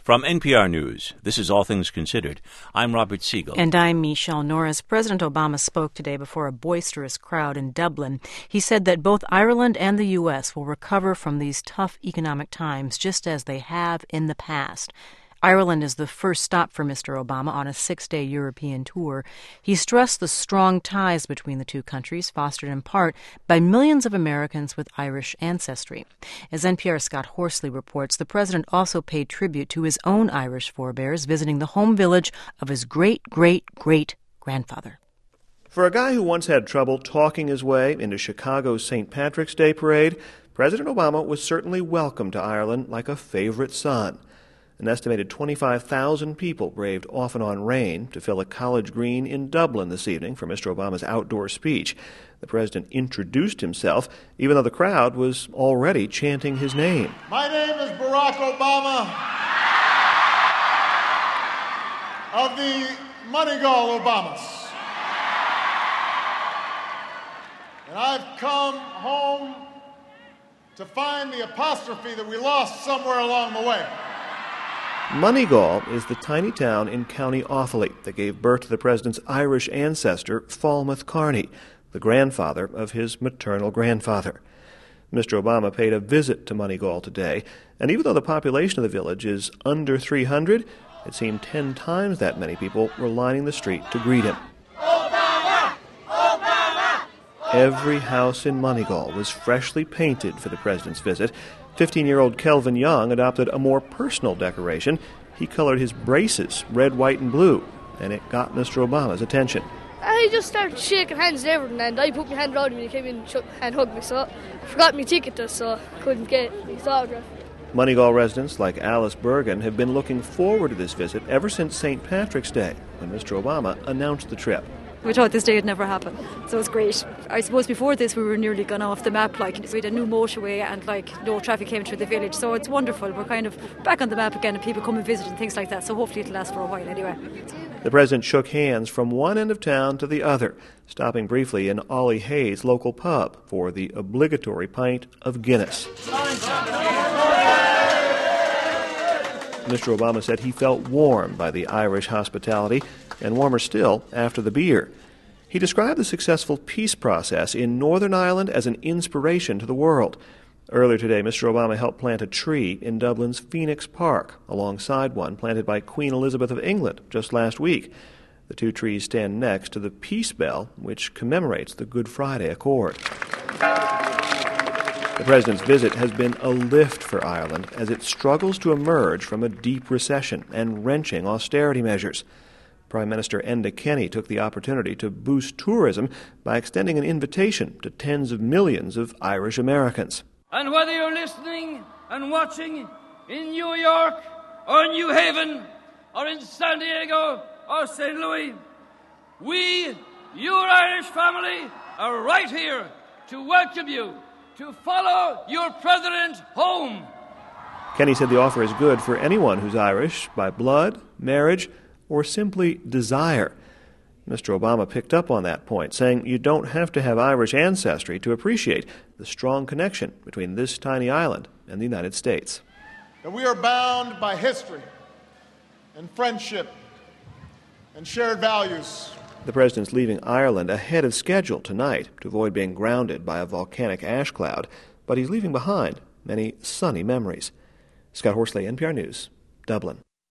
From NPR News, this is All Things Considered. I'm Robert Siegel. And I'm Michelle Norris. President Obama spoke today before a boisterous crowd in Dublin. He said that both Ireland and the U.S. will recover from these tough economic times, just as they have in the past. Ireland is the first stop for Mr. Obama on a 6-day European tour. He stressed the strong ties between the two countries, fostered in part by millions of Americans with Irish ancestry. As NPR's Scott Horsley reports, the president also paid tribute to his own Irish forebears, visiting the home village of his great-great-great-grandfather. For a guy who once had trouble talking his way into Chicago's St. Patrick's Day parade, President Obama was certainly welcomed to Ireland like a favorite son. An estimated 25,000 people braved off and on rain to fill a college green in Dublin this evening for Mr. Obama's outdoor speech. The president introduced himself, even though the crowd was already chanting his name. My name is Barack Obama of the Moneygall Obamas. And I've come home to find the apostrophe that we lost somewhere along the way. Moneygall is the tiny town in County Offaly that gave birth to the president's Irish ancestor, Falmouth Carney, the grandfather of his maternal grandfather. Mr. Obama paid a visit to Moneygall today, and even though the population of the village is under 300, it seemed 10 times that many people were lining the street to greet him. Obama! Obama! Every house in Moneygall was freshly painted for the president's visit. 15-year-old Kelvin Young adopted a more personal decoration. He colored his braces red, white, and blue, and it got Mr. Obama's attention. I just started shaking hands and everything, and I put my hand around him and he came in and hugged me, so I forgot my ticket, so I couldn't get his autograph. Moneygall residents like Alice Bergen have been looking forward to this visit ever since St. Patrick's Day, when Mr. Obama announced the trip. We thought this day would never happen, so it's great. I suppose before this we were nearly gone off the map, we had a new motorway and no traffic came through the village, so it's wonderful. We're kind of back on the map again and people come and visit and things like that, so hopefully it'll last for a while anyway. The president shook hands from one end of town to the other, stopping briefly in Ollie Hayes' local pub for the obligatory pint of Guinness. Mr. Obama said he felt warmed by the Irish hospitality, and warmer still after the beer. He described the successful peace process in Northern Ireland as an inspiration to the world. Earlier today, Mr. Obama helped plant a tree in Dublin's Phoenix Park, alongside one planted by Queen Elizabeth of England just last week. The two trees stand next to the Peace Bell, which commemorates the Good Friday Accord. The president's visit has been a lift for Ireland as it struggles to emerge from a deep recession and wrenching austerity measures. Prime Minister Enda Kenny took the opportunity to boost tourism by extending an invitation to tens of millions of Irish Americans. And whether you're listening and watching in New York or New Haven or in San Diego or St. Louis, we, your Irish family, are right here to welcome you, to follow your president home. Kenny said the offer is good for anyone who's Irish by blood, marriage, or simply desire. Mr. Obama picked up on that point, saying you don't have to have Irish ancestry to appreciate the strong connection between this tiny island and the United States. That we are bound by history and friendship and shared values. The president's leaving Ireland ahead of schedule tonight to avoid being grounded by a volcanic ash cloud, but he's leaving behind many sunny memories. Scott Horsley, NPR News, Dublin.